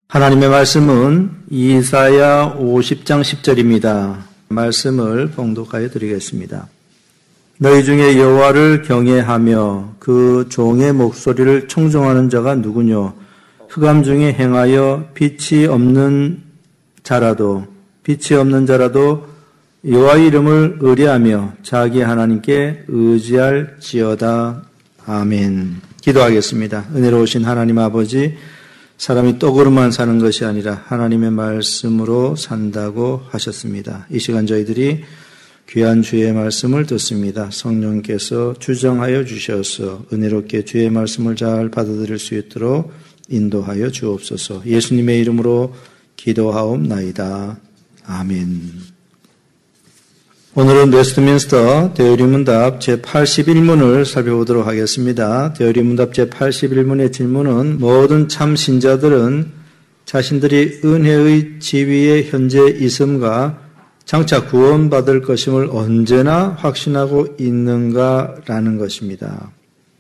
하나님의 말씀은 이사야 50장 10절입니다. 말씀을 봉독하여 드리겠습니다. 너희 중에 여호와를 경외하며 그 종의 목소리를 청종하는 자가 누구뇨? 흑암 중에 행하여 빛이 없는 자라도 여호와의 이름을 의뢰하며 자기 하나님께 의지할지어다. 아멘. 기도하겠습니다. 은혜로우신 하나님 아버지, 사람이 떡으로만 사는 것이 아니라 하나님의 말씀으로 산다고 하셨습니다. 이 시간 저희들이 귀한 주의 말씀을 듣습니다. 성령께서 주정하여 주셔서 은혜롭게 주의 말씀을 잘 받아들일 수 있도록 인도하여 주옵소서. 예수님의 이름으로 기도하옵나이다. 아멘. 오늘은 웨스트민스터 대의문답 제81문을 살펴보도록 하겠습니다. 대의문답 제81문의 질문은 모든 참 신자들은 자신들이 은혜의 지위에 현재 있음과 장차 구원받을 것임을 언제나 확신하고 있는가라는 것입니다.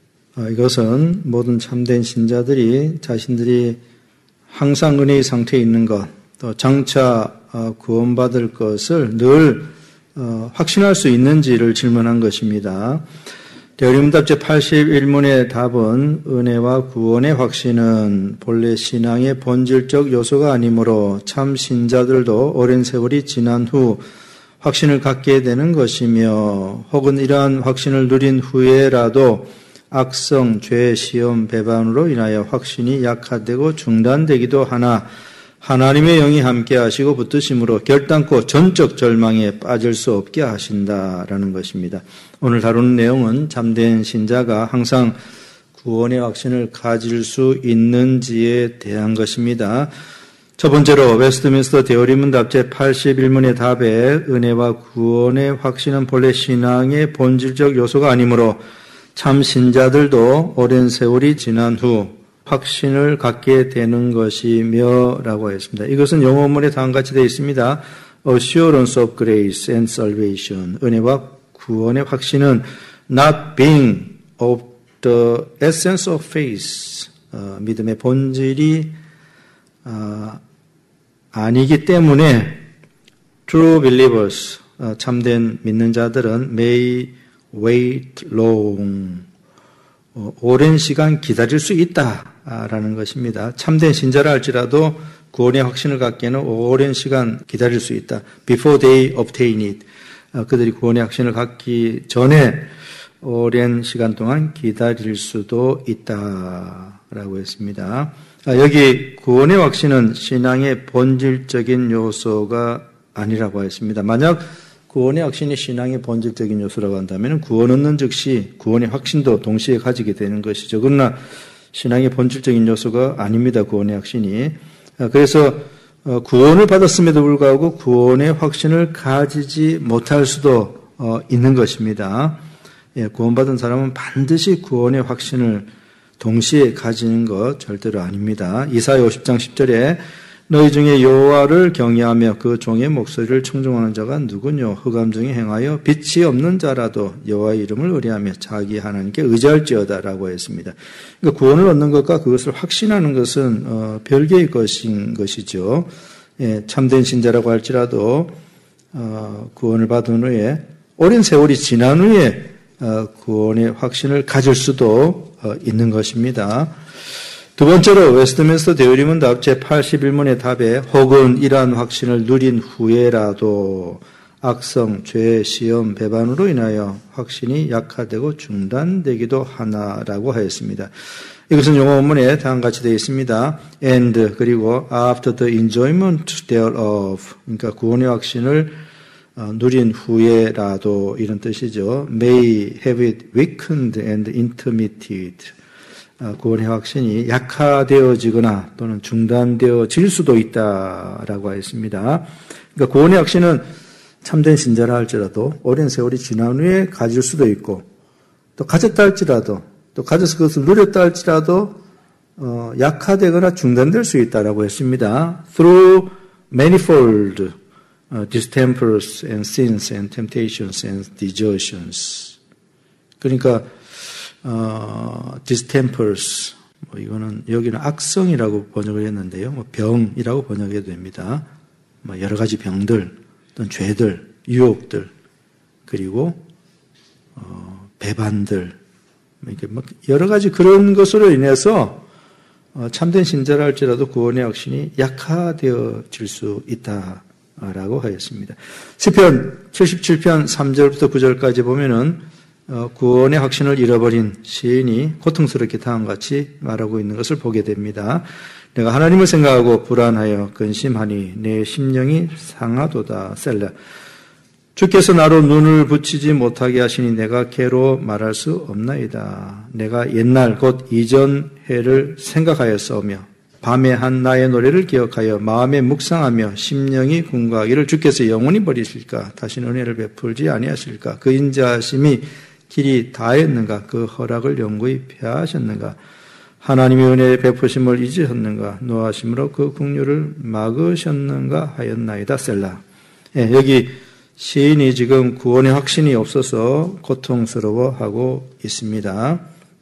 이것은 모든 참된 신자들이 자신들이 항상 은혜의 상태에 있는 것, 또 장차 구원받을 것을 늘 확신할 수 있는지를 질문한 것입니다. 대의문답 제81문의 답은 은혜와 구원의 확신은 본래 신앙의 본질적 요소가 아니므로 참 신자들도 오랜 세월이 지난 후 확신을 갖게 되는 것이며 혹은 이러한 확신을 누린 후에라도 악성, 죄, 시험, 배반으로 인하여 확신이 약화되고 중단되기도 하나 하나님의 영이 함께 하시고 붙드심으로 결단코 전적 절망에 빠질 수 없게 하신다라는 것입니다. 오늘 다루는 내용은 참된 신자가 항상 구원의 확신을 가질 수 있는지에 대한 것입니다. 첫 번째로 웨스트민스터 대의문답 제81문의 답에 은혜와 구원의 확신은 본래 신앙의 본질적 요소가 아니므로 참 신자들도 오랜 세월이 지난 후 확신을 갖게 되는 것이며 라고 했습니다. 이것은 영어문에 다음같이 되어 있습니다. Assurance of grace and salvation. 은혜와 구원의 확신은 not being of the essence of faith. 믿음의 본질이 아니기 때문에 true believers, 참된 믿는 자들은 may wait long. 오랜 시간 기다릴 수 있다라는 것입니다. 참된 신자라 할지라도 구원의 확신을 갖기에는 오랜 시간 기다릴 수 있다. Before they obtain it. 그들이 구원의 확신을 갖기 전에 오랜 시간 동안 기다릴 수도 있다라고 했습니다. 여기 구원의 확신은 신앙의 본질적인 요소가 아니라고 했습니다. 만약 구원의 확신이 신앙의 본질적인 요소라고 한다면 구원 얻는 즉시 구원의 확신도 동시에 가지게 되는 것이죠. 그러나 신앙의 본질적인 요소가 아닙니다. 구원의 확신이. 그래서 구원을 받았음에도 불구하고 구원의 확신을 가지지 못할 수도 있는 것입니다. 구원받은 사람은 반드시 구원의 확신을 동시에 가지는 것 절대로 아닙니다. 이사야 50장 10절에 너희 중에 여호와를 경외하며 그 종의 목소리를 청종하는 자가 누구뇨? 흑암 중에 행하여 빛이 없는 자라도 여호와의 이름을 의뢰하며 자기 하나님께 의지할지어다라고 했습니다. 그러니까 구원을 얻는 것과 그것을 확신하는 것은 별개의 것인 것이죠. 참된 신자라고 할지라도 구원을 받은 후에 오랜 세월이 지난 후에 구원의 확신을 가질 수도 있는 것입니다. 두 번째로 웨스트민스터 대의문답 제81문의 답에 혹은 이러한 확신을 누린 후에라도 악성, 죄, 시험, 배반으로 인하여 확신이 약화되고 중단되기도 하나라고 하였습니다. 이것은 영어 원문에 다음같이 되어 있습니다. And 그리고 after the enjoyment thereof, 그러니까 구원의 확신을 누린 후에라도 이런 뜻이죠. May have it weakened and intermitted. 구원의 확신이 약화되어지거나 또는 중단되어질 수도 있다라고 했습니다. 그러니까 구원의 확신은 참된 신자라 할지라도 오랜 세월이 지난 후에 가질 수도 있고 또 가졌다 할지라도 또 가져서 그것을 누렸다 할지라도 약화되거나 중단될 수 있다라고 했습니다. Through manifold distempers and sins and temptations and desertions. 그러니까 distempers, 이거는 여기는 악성이라고 번역을 했는데요. 병이라고 번역해도 됩니다. 여러 가지 병들, 또는 죄들, 유혹들, 그리고 배반들, 이렇게 여러 가지 그런 것으로 인해서 참된 신자라 할지라도 구원의 확신이 약화되어질 수 있다라고 하였습니다. 시편 77편 3절부터 9절까지 보면은 구원의 확신을 잃어버린 시인이 고통스럽게 다음과 같이 말하고 있는 것을 보게 됩니다. 내가 하나님을 생각하고 불안하여 근심하니 내 심령이 상하도다. 셀라. 주께서 나로 눈을 붙이지 못하게 하시니 내가 개로 말할 수 없나이다. 내가 옛날 곧 이전 해를 생각하였사오며 밤에 한 나의 노래를 기억하여 마음에 묵상하며 심령이 궁구하기를 주께서 영원히 버리실까? 다시는 은혜를 베풀지 아니하실까? 그 인자하심이 길이 다했는가? 그 허락을 영구히 폐하셨는가? 하나님의 은혜의 베푸심을 잊으셨는가? 노하심으로 그 긍휼을 막으셨는가 하였나이다. 셀라. 예, 여기 시인이 지금 구원의 확신이 없어서 고통스러워하고 있습니다.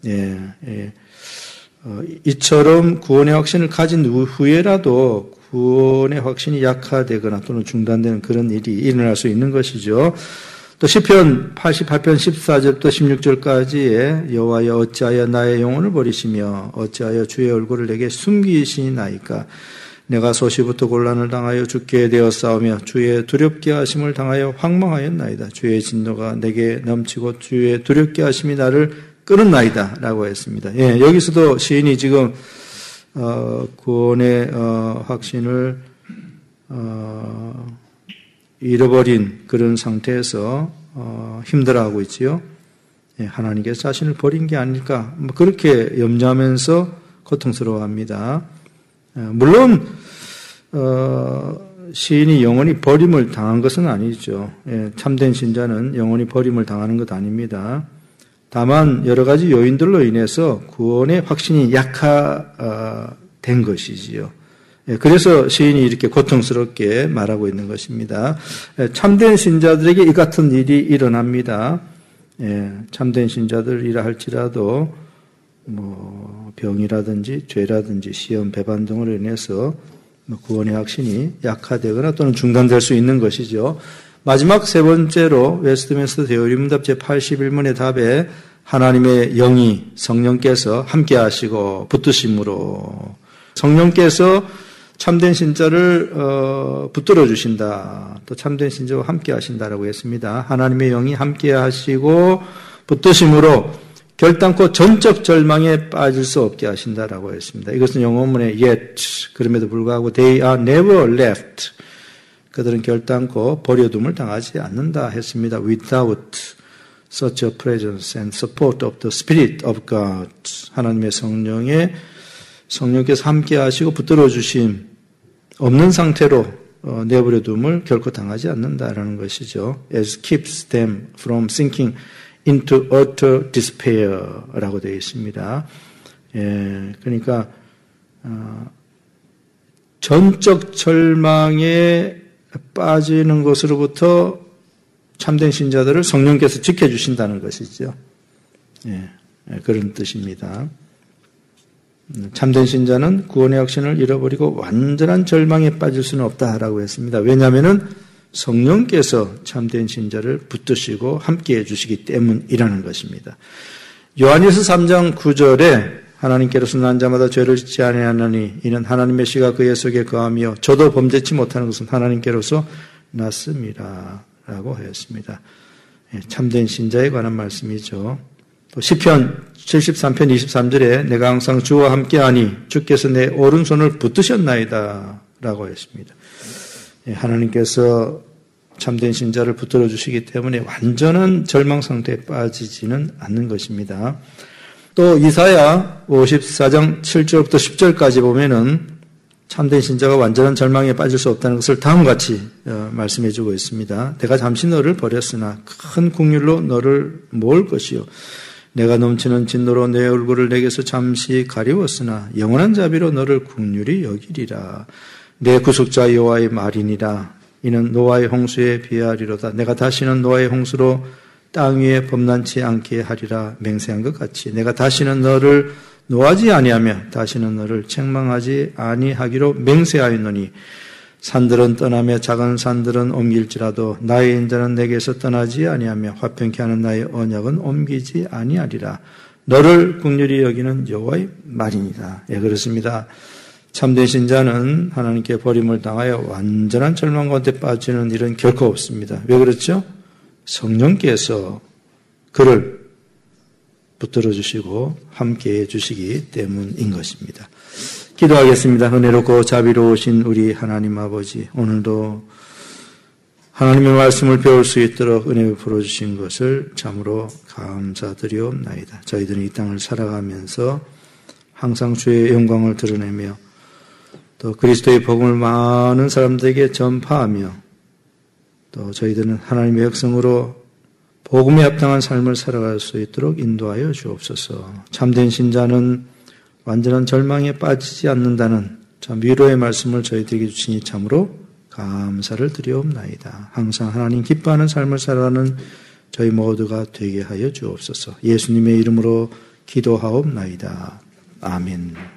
이처럼 구원의 확신을 가진 후에라도 구원의 확신이 약화되거나 또는 중단되는 그런 일이 일어날 수 있는 것이죠. 또 시편 88편 14절부터 16절까지의 여호와여 어찌하여 나의 영혼을 버리시며 어찌하여 주의 얼굴을 내게 숨기시나이까. 내가 소시부터 곤란을 당하여 죽게 되었사오며 주의 두렵게 하심을 당하여 황망하였나이다. 주의 진노가 내게 넘치고 주의 두렵게 하심이 나를 끊었나이다 라고 했습니다. 예, 여기서도 시인이 지금 구원의 확신을 잃어버린 그런 상태에서 힘들어하고 있지요. 예, 하나님께서 자신을 버린 게 아닐까 그렇게 염려하면서 고통스러워합니다. 물론 시인이 영원히 버림을 당한 것은 아니죠. 예, 참된 신자는 영원히 버림을 당하는 것 아닙니다. 다만 여러 가지 요인들로 인해서 구원의 확신이 약화된 것이지요. 예, 그래서 시인이 이렇게 고통스럽게 말하고 있는 것입니다. 예, 참된 신자들에게 이 같은 일이 일어납니다. 예, 참된 신자들이라 할지라도 병이라든지 죄라든지 시험, 배반 등으로 인해서 구원의 확신이 약화되거나 또는 중단될 수 있는 것이죠. 마지막 세 번째로 웨스트민스터 대의문답 제81문의 답에 하나님의 영이 성령께서 함께 하시고 붙드심으로 성령께서 참된 신자를 붙들어 주신다. 또 참된 신자와 함께 하신다라고 했습니다. 하나님의 영이 함께 하시고 붙드심으로 결단코 전적 절망에 빠질 수 없게 하신다라고 했습니다. 이것은 영어문에 yet 그럼에도 불구하고 they are never left. 그들은 결단코 버려둠을 당하지 않는다 했습니다. Without such a presence and support of the Spirit of God. 하나님의 성령께서 함께 하시고 붙들어 주심 없는 상태로 내버려둠을 결코 당하지 않는다라는 것이죠. As keeps them from sinking into utter despair라고 되어 있습니다. 예, 그러니까 전적 절망에 빠지는 것으로부터 참된 신자들을 성령께서 지켜주신다는 것이죠. 예, 그런 뜻입니다. 참된 신자는 구원의 확신을 잃어버리고 완전한 절망에 빠질 수는 없다라고 했습니다. 왜냐하면은 성령께서 참된 신자를 붙드시고 함께해 주시기 때문이라는 것입니다. 요한일서 3장 9절에 하나님께로서 난 자마다 죄를 짓지 아니하나니 이는 하나님의 씨가 그의 속에 거하며 저도 범죄치 못하는 것은 하나님께로서 났습니다. 라고 하였습니다. 참된 신자에 관한 말씀이죠. 또 시편 73편 23절에 내가 항상 주와 함께하니 주께서 내 오른손을 붙드셨나이다 라고 했습니다. 하나님께서 참된 신자를 붙들어 주시기 때문에 완전한 절망 상태에 빠지지는 않는 것입니다. 또 이사야 54장 7절부터 10절까지 보면은 참된 신자가 완전한 절망에 빠질 수 없다는 것을 다음과 같이 말씀해 주고 있습니다. 내가 잠시 너를 버렸으나 큰 긍휼로 너를 모을 것이요 내가 넘치는 진노로 내 얼굴을 내게서 잠시 가리웠으나 영원한 자비로 너를 긍휼히 여기리라. 내 구속자 여호와의 말이니라. 이는 노아의 홍수에 비하리로다. 내가 다시는 노아의 홍수로 땅 위에 범람치 않게 하리라 맹세한 것 같이 내가 다시는 너를 노하지 아니하며 다시는 너를 책망하지 아니하기로 맹세하였노니 산들은 떠나며 작은 산들은 옮길지라도 나의 인자는 내게서 떠나지 아니하며 화평케 하는 나의 언약은 옮기지 아니하리라. 너를 긍휼히 여기는 여호와의 말이니라. 예, 그렇습니다. 참된 신자는 하나님께 버림을 당하여 완전한 절망 가운데 빠지는 일은 결코 없습니다. 왜 그렇죠? 성령께서 그를 붙들어 주시고 함께해 주시기 때문인 것입니다. 기도하겠습니다. 은혜롭고 자비로우신 우리 하나님 아버지, 오늘도 하나님의 말씀을 배울 수 있도록 은혜 베풀어 주신 것을 참으로 감사드리옵나이다. 저희들은 이 땅을 살아가면서 항상 주의 영광을 드러내며 또 그리스도의 복음을 많은 사람들에게 전파하며 또 저희들은 하나님의 백성으로 복음에 합당한 삶을 살아갈 수 있도록 인도하여 주옵소서. 참된 신자는 완전한 절망에 빠지지 않는다는 참 위로의 말씀을 저희들에게 주시니 참으로 감사를 드리옵나이다. 항상 하나님 기뻐하는 삶을 살아가는 저희 모두가 되게 하여 주옵소서. 예수님의 이름으로 기도하옵나이다. 아멘.